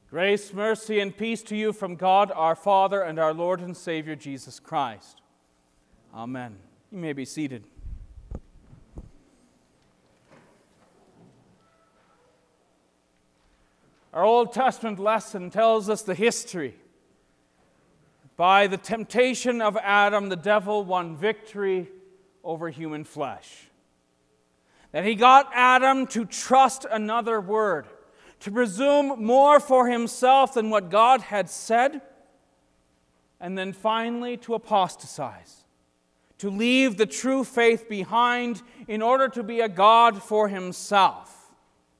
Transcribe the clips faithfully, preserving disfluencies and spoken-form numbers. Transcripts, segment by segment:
Grace, mercy, and peace to you from God our Father and our Lord and Savior Jesus Christ. Amen. You may be seated. Our Old Testament lesson tells us the history. By the temptation of Adam, the devil won victory over human flesh. That he got Adam to trust another word, to presume more for himself than what God had said, and then finally to apostatize, to leave the true faith behind in order to be a god for himself.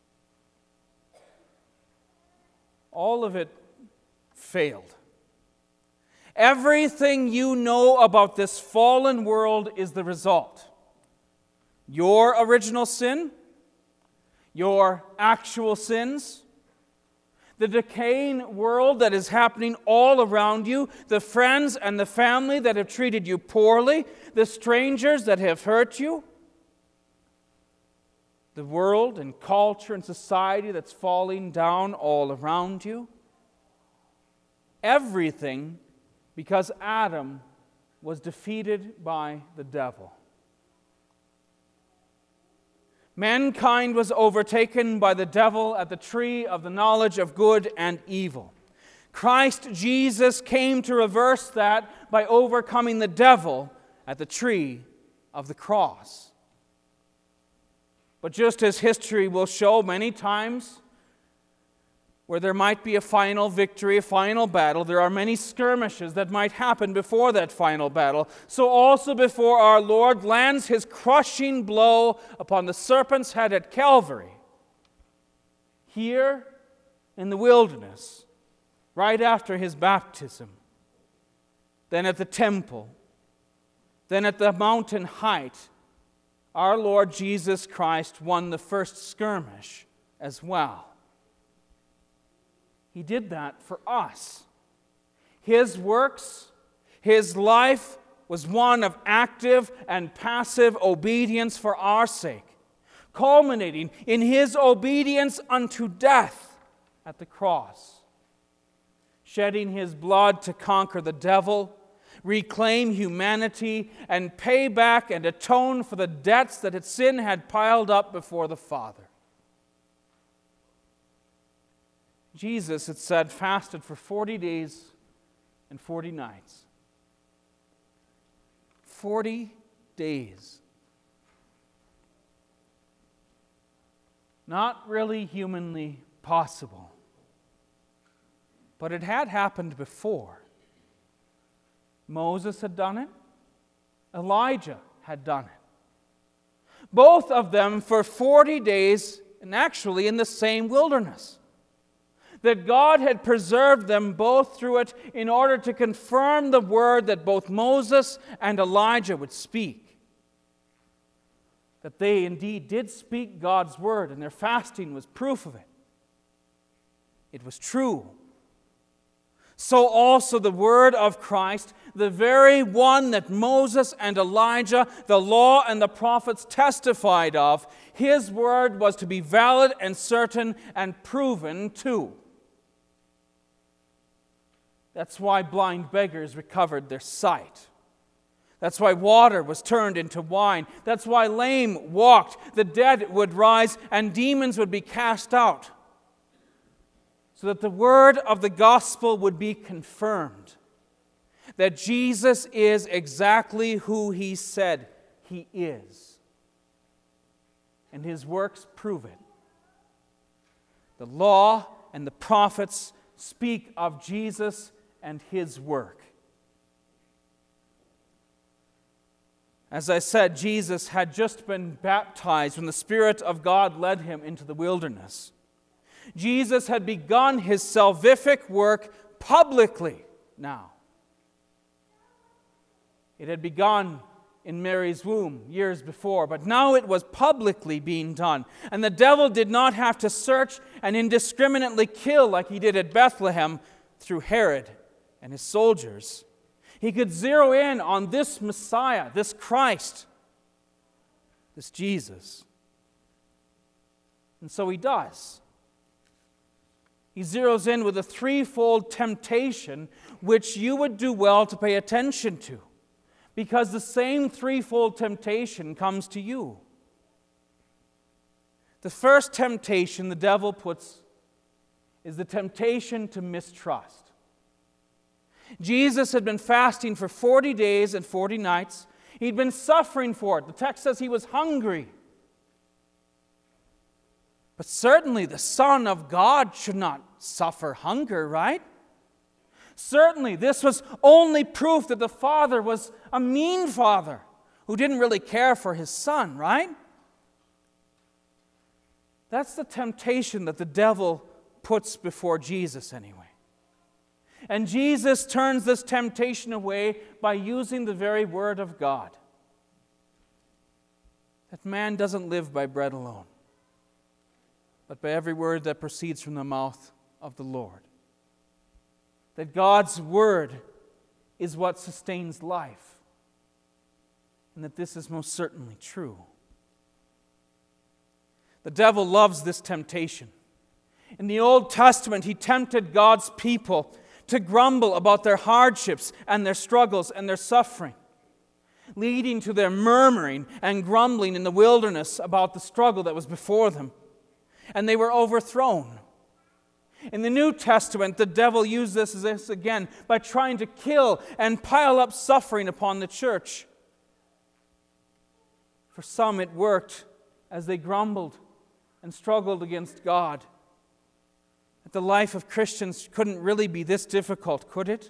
All of it failed. Everything you know about this fallen world is the result. Your original sin, your actual sins, the decaying world that is happening all around you, the friends and the family that have treated you poorly, the strangers that have hurt you, the world and culture and society that's falling down all around you. Everything because Adam was defeated by the devil. Mankind was overtaken by the devil at the tree of the knowledge of good and evil. Christ Jesus came to reverse that by overcoming the devil at the tree of the cross. But just as history will show many times, where there might be a final victory, a final battle, there are many skirmishes that might happen before that final battle. So also before our Lord lands his crushing blow upon the serpent's head at Calvary, here in the wilderness, right after his baptism, then at the temple, then at the mountain height, our Lord Jesus Christ won the first skirmish as well. He did that for us. His works, his life was one of active and passive obedience for our sake, culminating in his obedience unto death at the cross, shedding his blood to conquer the devil, reclaim humanity, and pay back and atone for the debts that its sin had piled up before the Father. Jesus, it said, fasted for forty days and forty nights. Forty days. Not really humanly possible. But it had happened before. Moses had done it. Elijah had done it. Both of them for forty days, and actually in the same wilderness. That God had preserved them both through it in order to confirm the word that both Moses and Elijah would speak. That they indeed did speak God's word, and their fasting was proof of it. It was true. So also the word of Christ, the very one that Moses and Elijah, the law and the prophets testified of, his word was to be valid and certain and proven too. That's why blind beggars recovered their sight. That's why water was turned into wine. That's why lame walked, the dead would rise, and demons would be cast out. So that the word of the gospel would be confirmed. That Jesus is exactly who he said he is. And his works prove it. The law and the prophets speak of Jesus and his work. As I said, Jesus had just been baptized when the Spirit of God led him into the wilderness. Jesus had begun his salvific work publicly now. It had begun in Mary's womb years before, but now it was publicly being done. And the devil did not have to search and indiscriminately kill like he did at Bethlehem through Herod and his soldiers. He could zero in on this Messiah, this Christ, this Jesus. And so he does. He zeroes in with a threefold temptation which you would do well to pay attention to, because the same threefold temptation comes to you. The first temptation the devil puts is the temptation to mistrust. Jesus had been fasting for forty days and forty nights. He'd been suffering for it. The text says he was hungry. But certainly the Son of God should not suffer hunger, right? Certainly this was only proof that the Father was a mean Father who didn't really care for His Son, right? That's the temptation that the devil puts before Jesus anyway. And Jesus turns this temptation away by using the very word of God. That man doesn't live by bread alone, but by every word that proceeds from the mouth of the Lord. That God's word is what sustains life, and that this is most certainly true. The devil loves this temptation. In the Old Testament, he tempted God's people to grumble about their hardships and their struggles and their suffering, leading to their murmuring and grumbling in the wilderness about the struggle that was before them. And they were overthrown. In the New Testament, the devil used this as this again by trying to kill and pile up suffering upon the church. For some, it worked as they grumbled and struggled against God. That the life of Christians couldn't really be this difficult, could it?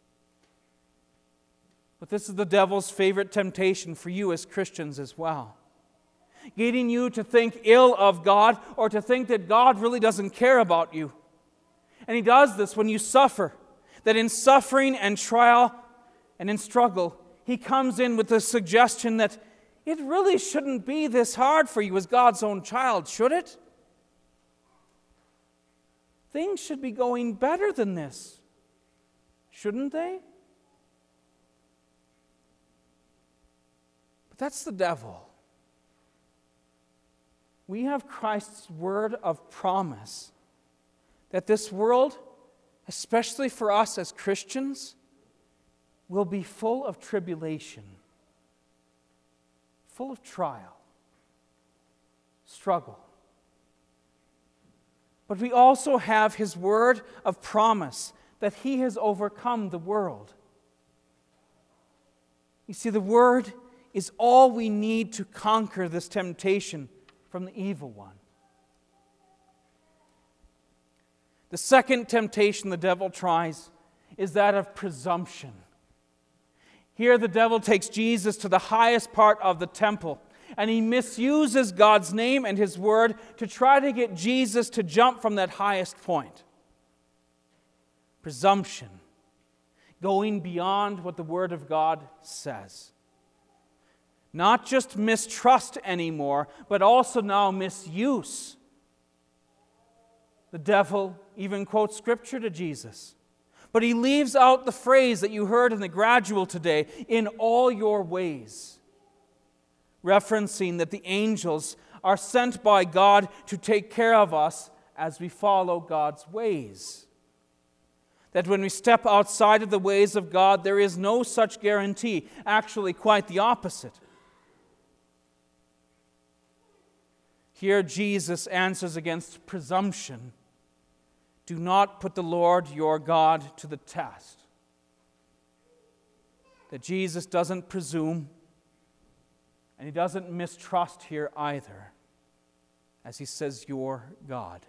But this is the devil's favorite temptation for you as Christians as well. Getting you to think ill of God or to think that God really doesn't care about you. And he does this when you suffer. That in suffering and trial and in struggle, he comes in with the suggestion that it really shouldn't be this hard for you as God's own child, should it? Things should be going better than this, shouldn't they? But that's the devil. We have Christ's word of promise that this world, especially for us as Christians, will be full of tribulation, full of trial, struggle. But we also have His word of promise that He has overcome the world. You see, the word is all we need to conquer this temptation from the evil one. The second temptation the devil tries is that of presumption. Here the devil takes Jesus to the highest part of the temple, and he misuses God's name and His word to try to get Jesus to jump from that highest point. Presumption, going beyond what the word of God says. Not just mistrust anymore, but also now misuse. The devil even quotes Scripture to Jesus. But he leaves out the phrase that you heard in the gradual today, in all your ways. Referencing that the angels are sent by God to take care of us as we follow God's ways. That when we step outside of the ways of God, there is no such guarantee. Actually, quite the opposite. Here Jesus answers against presumption. Do not put the Lord your God to the test. That Jesus doesn't presume, and He doesn't mistrust here either, as He says, your God.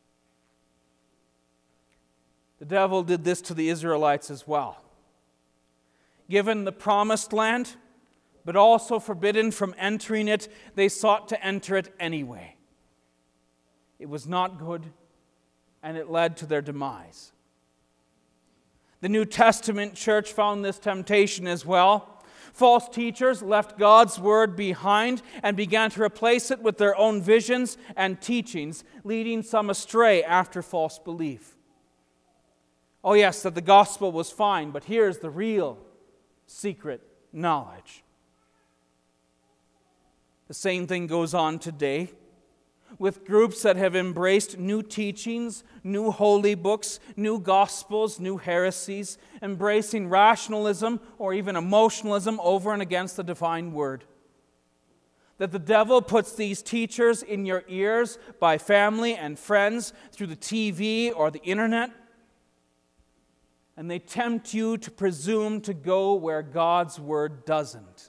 The devil did this to the Israelites as well. Given the promised land, but also forbidden from entering it, they sought to enter it anyway. It was not good, and it led to their demise. The New Testament church found this temptation as well. False teachers left God's word behind and began to replace it with their own visions and teachings, leading some astray after false belief. Oh yes, that the gospel was fine, but here's the real secret knowledge. The same thing goes on today. with groups that have embraced new teachings, new holy books, new gospels, new heresies, embracing rationalism or even emotionalism over and against the divine word. That the devil puts these teachers in your ears by family and friends through the T V or the internet, and they tempt you to presume to go where God's word doesn't,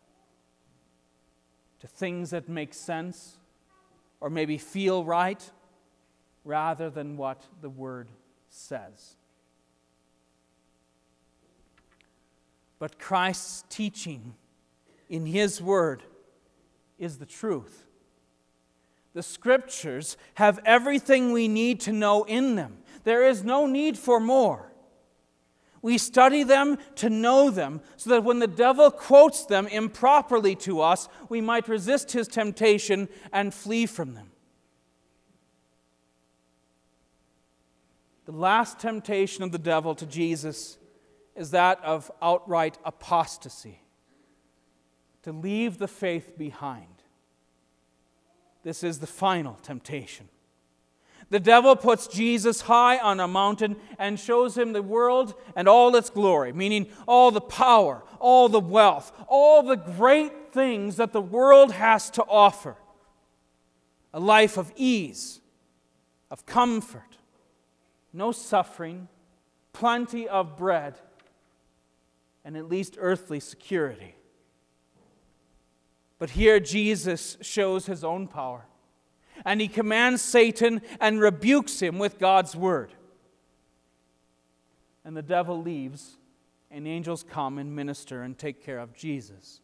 to things that make sense or maybe feel right, rather than what the Word says. But Christ's teaching in His Word is the truth. The Scriptures have everything we need to know in them. There is no need for more. We study them to know them, so that when the devil quotes them improperly to us, we might resist his temptation and flee from them. The last temptation of the devil to Jesus is that of outright apostasy, to leave the faith behind. This is the final temptation. The devil puts Jesus high on a mountain and shows him the world and all its glory, meaning all the power, all the wealth, all the great things that the world has to offer. A life of ease, of comfort, no suffering, plenty of bread, and at least earthly security. But here Jesus shows His own power. And He commands Satan and rebukes him with God's word. And the devil leaves, and angels come and minister and take care of Jesus.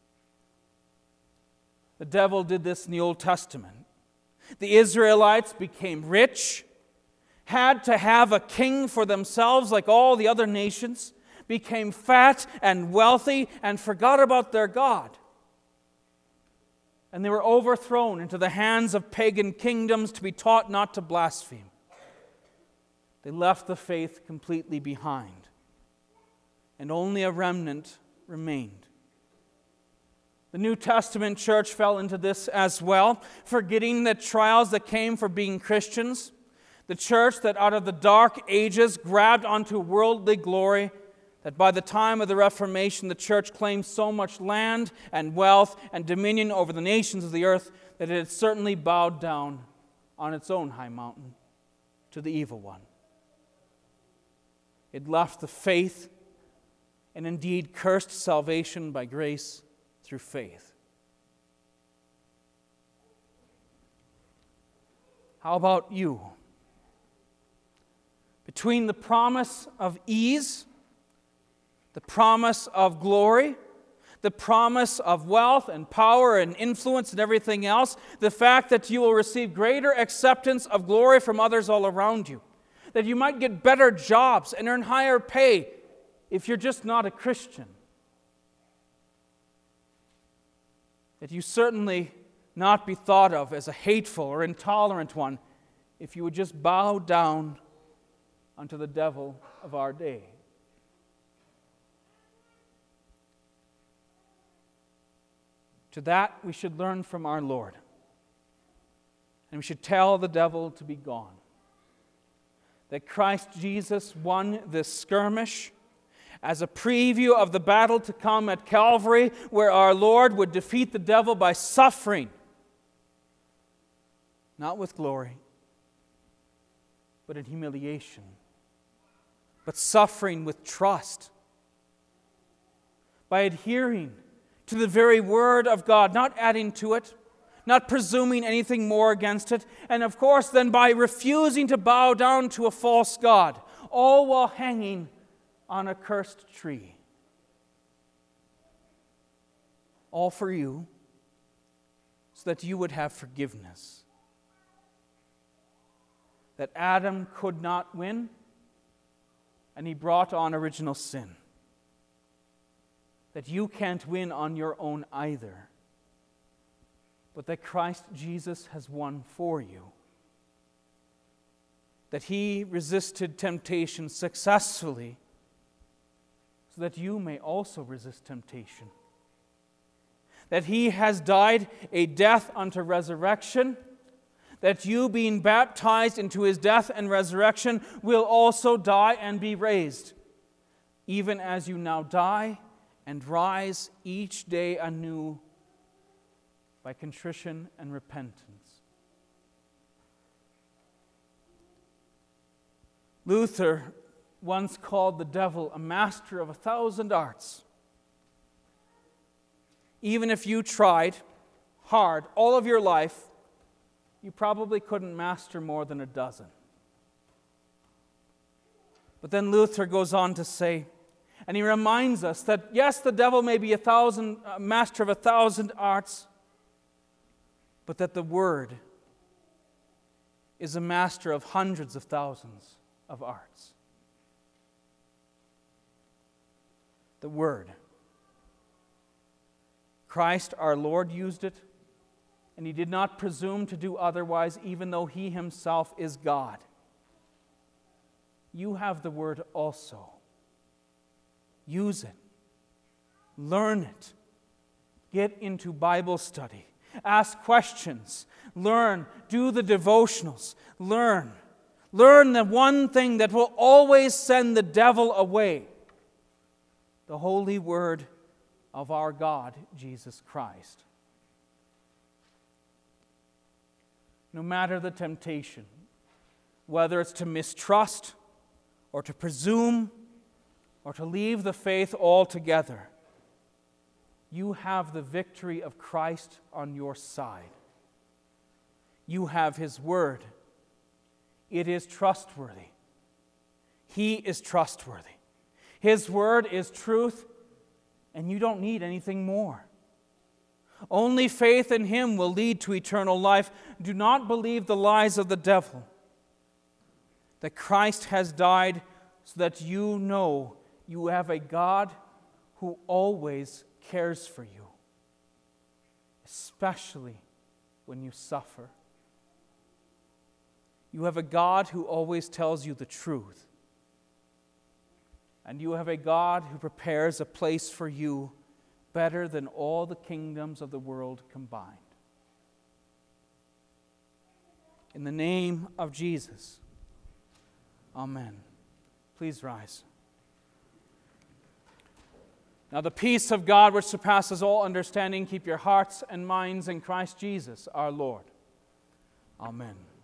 The devil did this in the Old Testament. The Israelites became rich, had to have a king for themselves like all the other nations, became fat and wealthy, and forgot about their God. And they were overthrown into the hands of pagan kingdoms to be taught not to blaspheme. They left the faith completely behind, and only a remnant remained. The New Testament church fell into this as well, forgetting the trials that came for being Christians. The church that out of the dark ages grabbed onto worldly glory, that by the time of the Reformation, the church claimed so much land and wealth and dominion over the nations of the earth that it had certainly bowed down on its own high mountain to the evil one. It left the faith and indeed cursed salvation by grace through faith. How about you? Between the promise of ease, the promise of glory, the promise of wealth and power and influence and everything else, the fact that you will receive greater acceptance of glory from others all around you, that you might get better jobs and earn higher pay if you're just not a Christian, that you certainly not be thought of as a hateful or intolerant one if you would just bow down unto the devil of our day. To that we should learn from our Lord. And we should tell the devil to be gone. That Christ Jesus won this skirmish as a preview of the battle to come at Calvary, where our Lord would defeat the devil by suffering. Not with glory, but in humiliation. But suffering with trust. By adhering to the very word of God, not adding to it, not presuming anything more against it, and of course then by refusing to bow down to a false god, all while hanging on a cursed tree. All for you, so that you would have forgiveness. That Adam could not win, and he brought on original sin. That you can't win on your own either, but that Christ Jesus has won for you. That He resisted temptation successfully, so that you may also resist temptation. That He has died a death unto resurrection, that you, being baptized into his death and resurrection, will also die and be raised, even as you now die and rise each day anew by contrition and repentance. Luther once called the devil a master of a thousand arts. Even if you tried hard all of your life, you probably couldn't master more than a dozen. But then Luther goes on to say, and he reminds us that yes, the devil may be a thousand, a master of a thousand arts, but that the Word is a master of hundreds of thousands of arts. The Word. Christ our Lord used it, and he did not presume to do otherwise, even though he himself is God. You have the Word also. Use it. Learn it. Get into Bible study. Ask questions. Learn. Do the devotionals. Learn. Learn the one thing that will always send the devil away. The holy word of our God, Jesus Christ. No matter the temptation, whether it's to mistrust or to presume or to leave the faith altogether, you have the victory of Christ on your side. You have his word. It is trustworthy. He is trustworthy. His word is truth, and you don't need anything more. Only faith in him will lead to eternal life. Do not believe the lies of the devil, that Christ has died so that you know you have a God who always cares for you, especially when you suffer. You have a God who always tells you the truth. And you have a God who prepares a place for you better than all the kingdoms of the world combined. In the name of Jesus, amen. Please rise. Now the peace of God, which surpasses all understanding, keep your hearts and minds in Christ Jesus our Lord. Amen.